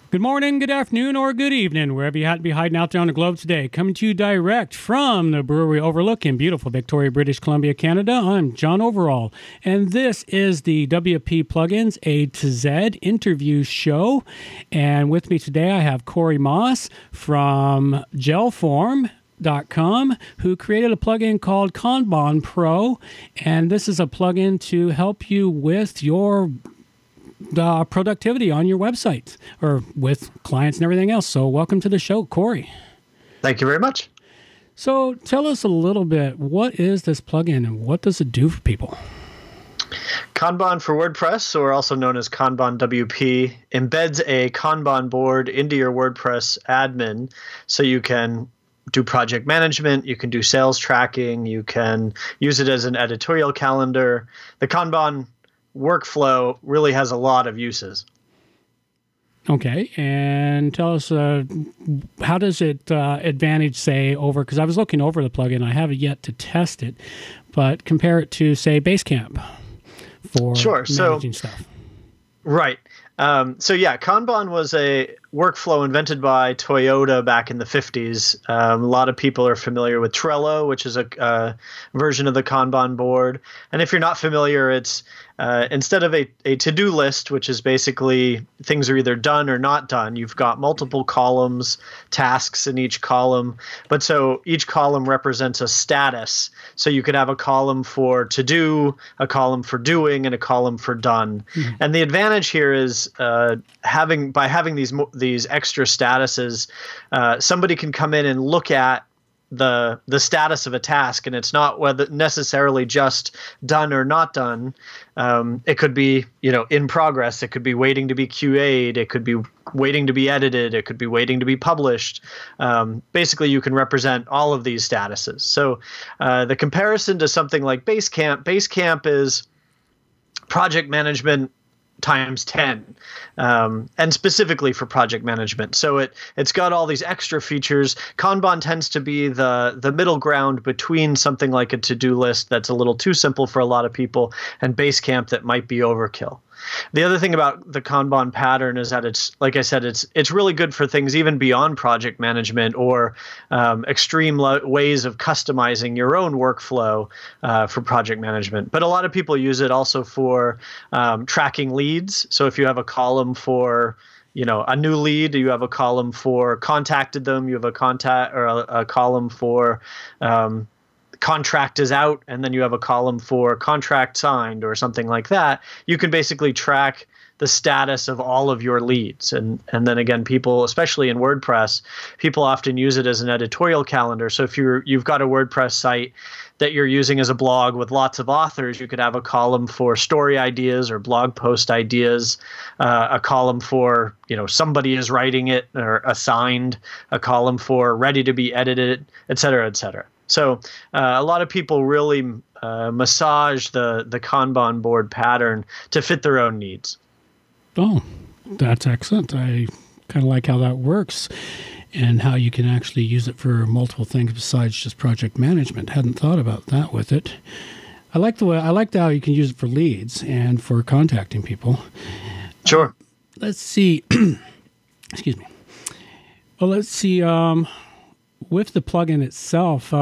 Good morning, good afternoon, or good evening, wherever you happen to be hiding out there on the globe today. Coming to you direct from the Brewery Overlook in beautiful Victoria, British Columbia, Canada. I'm John Overall, and this is the WP Plugins A to Z interview show. And with me today, I have Corey Moss from Gelform.com, who created a plugin called Kanban Pro, and this is a plugin to help you with your productivity on your website or with clients and everything else. So welcome to the show, Corey. Thank you very much. So tell us a little bit, what is this plugin and what does it do for people? Kanban for WordPress, or also known as Kanban WP, embeds a Kanban board into your WordPress admin so you can do project management, you can do sales tracking, you can use it as an editorial calendar. The Kanban workflow really has a lot of uses. Okay, and tell us, how does it advantage, say, over, because I was looking over the plugin, I haven't yet to test it, but compare it to, say, Basecamp for managing stuff. Right. Kanban was a workflow invented by Toyota back in the 50s. A lot of people are familiar with Trello, which is a version of the Kanban board. And if you're not familiar, it's instead of a to-do list, which is basically things are either done or not done, you've got multiple columns, tasks in each column. But so each column represents a status. So you could have a column for to do, a column for doing, and a column for done. Mm-hmm. And the advantage here is having these extra statuses, somebody can come in and look at the status of a task, and it's not whether necessarily just done or not done. It could be, in progress. It could be waiting to be QA'd. It could be waiting to be edited. It could be waiting to be published. Basically, you can represent all of these statuses. So the comparison to something like Basecamp is project management times 10, and specifically for project management. So it's got all these extra features. Kanban tends to be the middle ground between something like a to-do list that's a little too simple for a lot of people and Basecamp that might be overkill. The other thing about the Kanban pattern is that it's, like I said, it's really good for things even beyond project management or extreme ways of customizing your own workflow for project management. But a lot of people use it also for tracking leads. So if you have a column for a new lead, you have a column for contacted them, you have a column for contract is out, and then you have a column for contract signed or something like that. You can basically track the status of all of your leads. And then again, people, especially in WordPress, people often use it as an editorial calendar. So if you've got a WordPress site that you're using as a blog with lots of authors, you could have a column for story ideas or blog post ideas, a column for, somebody is writing it or assigned, a column for ready to be edited, et cetera, et cetera. So a lot of people really massage the Kanban board pattern to fit their own needs. Oh, that's excellent. I kind of like how that works and how you can actually use it for multiple things besides just project management. Hadn't thought about that with it. I like how you can use it for leads and for contacting people. Sure. Let's see. Excuse me. Well, let's see. With the plugin itself,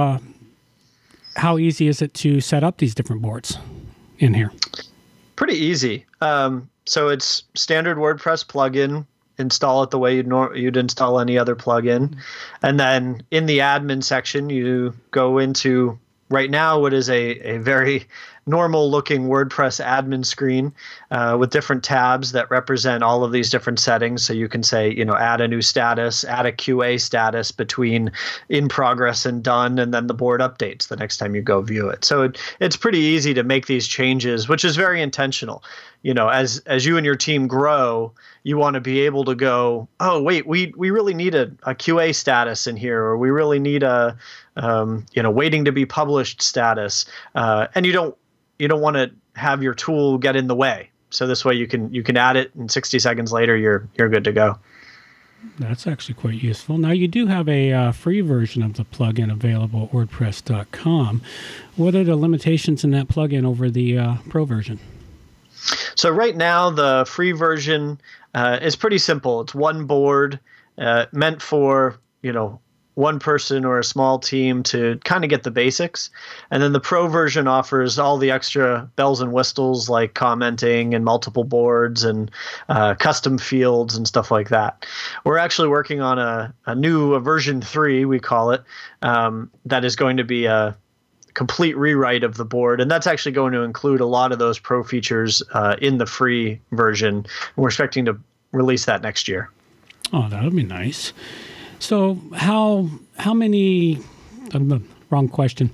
how easy is it to set up these different boards in here? Pretty easy. So it's standard WordPress plugin. Install it the way you'd install any other plugin. And then in the admin section, you go into, right now, what is a very normal looking WordPress admin screen with different tabs that represent all of these different settings. So you can say, add a new status, add a QA status between in progress and done, and then the board updates the next time you go view it. So it's pretty easy to make these changes, which is very intentional. As you and your team grow, you want to be able to go, oh, wait, we really need a QA status in here, or we really need a waiting to be published status, and you don't want to have your tool get in the way. So this way you can add it, and 60 seconds later you're good to go. That's actually quite useful. Now, you do have a free version of the plugin available at WordPress.com. What are the limitations in that plugin over the Pro version? So right now, the free version is pretty simple. It's one board meant for, one person or a small team to kind of get the basics. And then the pro version offers all the extra bells and whistles like commenting and multiple boards and custom fields and stuff like that. We're actually working on a new version 3, we call it, that is going to be a complete rewrite of the board. And that's actually going to include a lot of those pro features in the free version. We're expecting to release that next year. Oh, that'll be nice. So how many? Wrong question.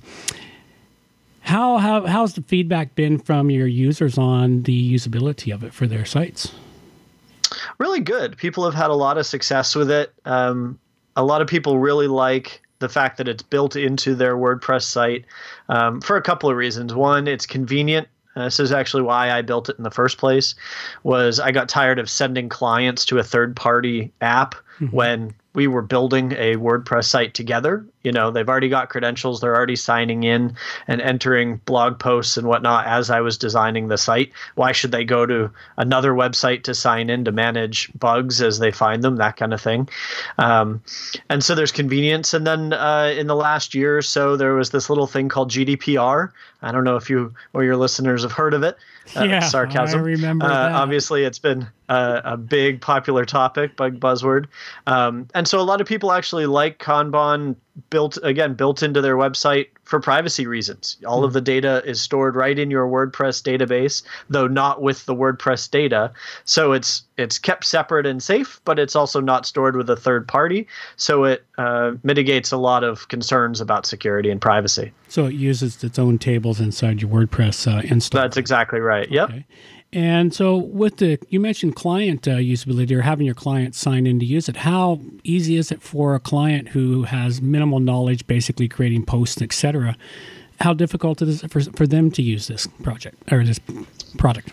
How's the feedback been from your users on the usability of it for their sites? Really good. People have had a lot of success with it. A lot of people really like the fact that it's built into their WordPress site for a couple of reasons. One, it's convenient. This is actually why I built it in the first place. Was I got tired of sending clients to a third-party app when we were building a WordPress site together. They've already got credentials. They're already signing in and entering blog posts and whatnot as I was designing the site. Why should they go to another website to sign in to manage bugs as they find them, that kind of thing? And so there's convenience. And then in the last year or so, there was this little thing called GDPR. I don't know if you or your listeners have heard of it. Sarcasm. I remember that. Obviously, it's been a big popular topic, bug buzzword. And so a lot of people actually like Kanban built into their website for privacy reasons. All of the data is stored right in your WordPress database, though not with the WordPress data. So it's kept separate and safe, but it's also not stored with a third party. So it mitigates a lot of concerns about security and privacy. So it uses its own tables inside your WordPress install. That's exactly right. Yep. Okay. And so you mentioned client usability or having your client sign in to use it. How easy is it for a client who has minimal knowledge, basically creating posts, et cetera? How difficult is it for them to use this project or this product?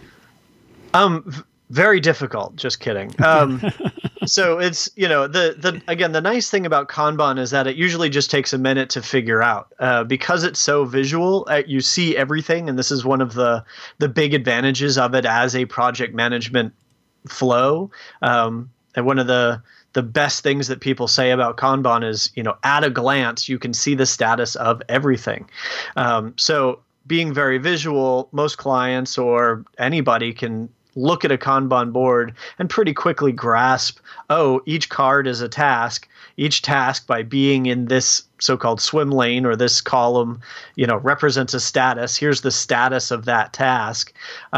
Very difficult. Just kidding. So it's, the nice thing about Kanban is that it usually just takes a minute to figure out because it's so visual. You see everything. And this is one of the big advantages of it as a project management flow. And one of the best things that people say about Kanban is, at a glance, you can see the status of everything. So being very visual, most clients or anybody can look at a Kanban board and pretty quickly grasp, each card is a task. Each task, by being in this so-called swim lane or this column, represents a status. Here's the status of that task.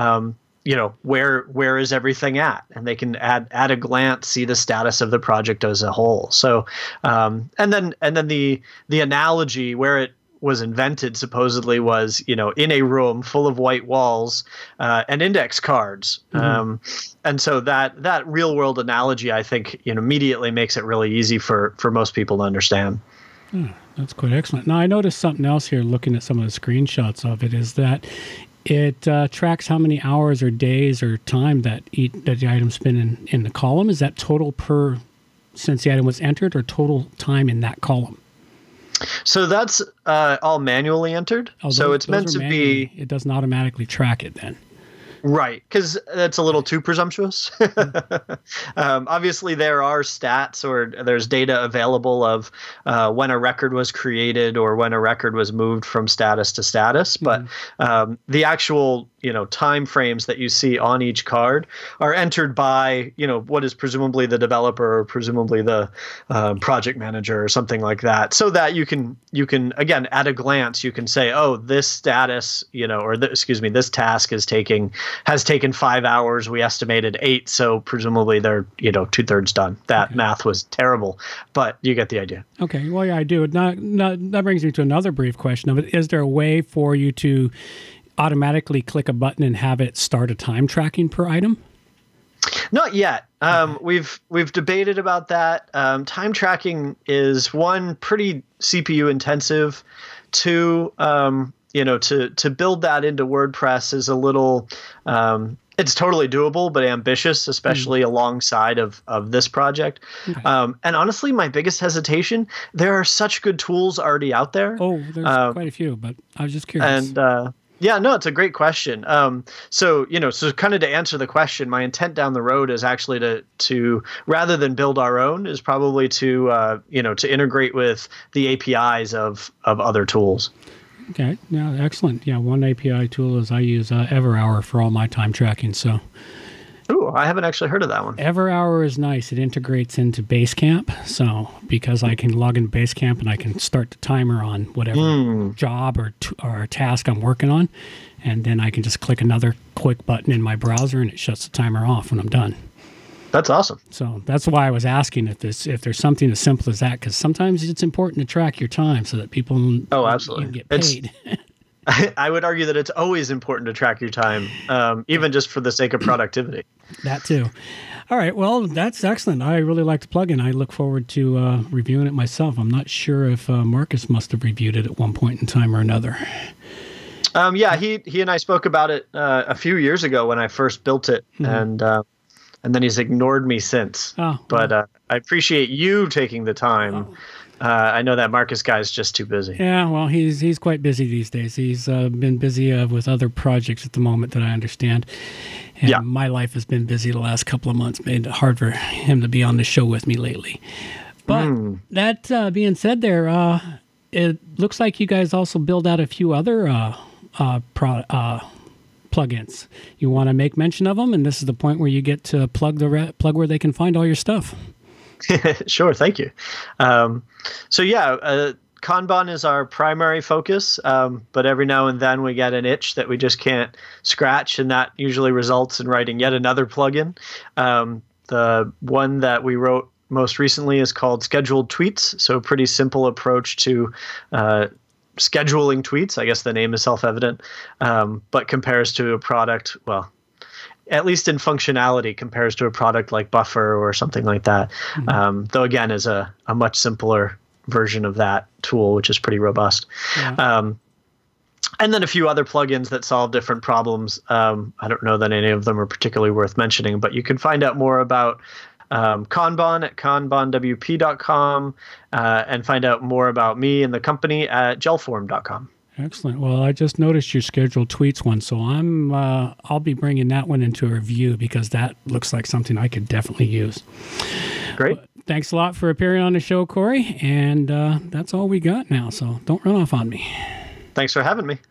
Where is everything at? And they can at a glance see the status of the project as a whole. So, and then the analogy where it was invented supposedly was, in a room full of white walls and index cards. And so that real world analogy, I think, immediately makes it really easy for most people to understand. That's quite excellent. Now, I noticed something else here looking at some of the screenshots of it is that it tracks how many hours or days or time that the item's been in the column. Is that total since the item was entered or total time in that column? So that's all manually entered. So it's meant to be. It doesn't automatically track it then. Right, because that's a little too presumptuous. Obviously, there are stats or there's data available of when a record was created or when a record was moved from status to status. But the actual time frames that you see on each card are entered by what is presumably the developer or presumably the project manager or something like that, so that you can again at a glance you can say, this status this task has taken 5 hours. We estimated 8, so presumably they're 2/3 done. That math was terrible, but you get the idea. Okay, well, yeah, I do. That brings me to another brief question of it. Is there a way for you to automatically click a button and have it start a time tracking per item? Not yet. We've debated about that. Time tracking is one, pretty CPU intensive. Two, to build that into WordPress is a little. It's totally doable, but ambitious, especially alongside of this project. Okay. And honestly, my biggest hesitation, there are such good tools already out there. Oh, there's quite a few, but I was just curious. And Yeah, no, it's a great question. So kind of to answer the question, my intent down the road is actually to rather than build our own, is probably to integrate with the APIs of other tools. Okay, yeah, excellent. Yeah, one API tool is I use EverHour for all my time tracking. So, ooh, I haven't actually heard of that one. EverHour is nice. It integrates into Basecamp, so because I can log into Basecamp and I can start the timer on whatever job or task I'm working on, and then I can just click another quick button in my browser and it shuts the timer off when I'm done. That's awesome. So that's why I was asking if there's something as simple as that, because sometimes it's important to track your time so that people absolutely get paid. I would argue that it's always important to track your time, even just for the sake of productivity. That too. All right. Well, that's excellent. I really like the plugin. I look forward to reviewing it myself. I'm not sure if Marcus must have reviewed it at one point in time or another. Yeah, he and I spoke about it a few years ago when I first built it, and then he's ignored me since. But I appreciate you taking the time. I know that Marcus guy is just too busy. Yeah, well, he's quite busy these days. He's been busy with other projects at the moment that I understand. And my life has been busy the last couple of months, made it hard for him to be on the show with me lately. But that being said there, it looks like you guys also build out a few other plugins. You want to make mention of them, and this is the point where you get to plug where they can find all your stuff. Sure, thank you. Kanban is our primary focus, but every now and then we get an itch that we just can't scratch, and that usually results in writing yet another plugin. The one that we wrote most recently is called Scheduled Tweets, so a pretty simple approach to scheduling tweets. I guess the name is self-evident, but compares to a product, well, at least in functionality, compares to a product like Buffer or something like that. Though again, is a much simpler version of that tool, which is pretty robust. Yeah. And then a few other plugins that solve different problems. I don't know that any of them are particularly worth mentioning, but you can find out more about Kanban at kanbanwp.com and find out more about me and the company at gelform.com. Excellent. Well, I just noticed your scheduled tweets one, so I'll be bringing that one into a review because that looks like something I could definitely use. Great. Well, thanks a lot for appearing on the show, Corey, and that's all we got now, so don't run off on me. Thanks for having me.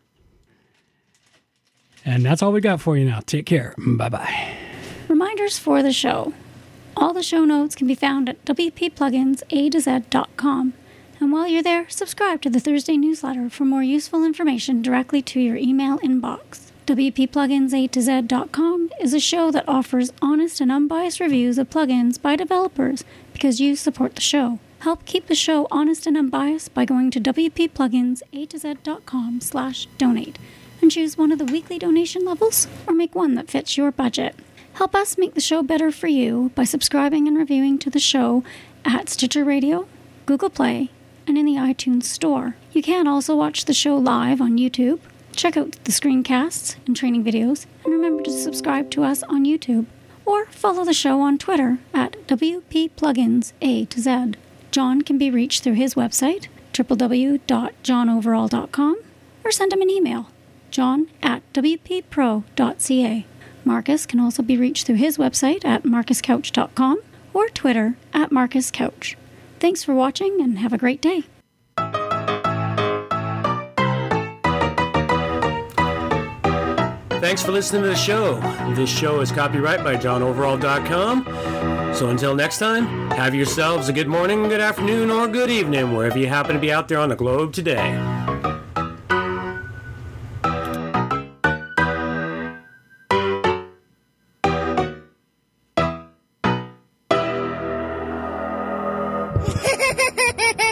And that's all we got for you now. Take care. Bye-bye. Reminders for the show. All the show notes can be found at wppluginsa2z.com. And while you're there, subscribe to the Thursday newsletter for more useful information directly to your email inbox. wppluginsa2z.com is a show that offers honest and unbiased reviews of plugins by developers because you support the show. Help keep the show honest and unbiased by going to wppluginsa2z.com/donate and choose one of the weekly donation levels or make one that fits your budget. Help us make the show better for you by subscribing and reviewing to the show at Stitcher Radio, Google Play, and in the iTunes Store. You can also watch the show live on YouTube, check out the screencasts and training videos, and remember to subscribe to us on YouTube. Or follow the show on Twitter at WPPluginsA2Z. John can be reached through his website, www.johnoverall.com, or send him an email, john@wppro.ca. Marcus can also be reached through his website at marcuscouch.com or Twitter at marcuscouch. Thanks for watching and have a great day. Thanks for listening to the show. This show is copyright by johnoverall.com. So until next time, have yourselves a good morning, good afternoon, or good evening, wherever you happen to be out there on the globe today. Ha ha ha ha ha!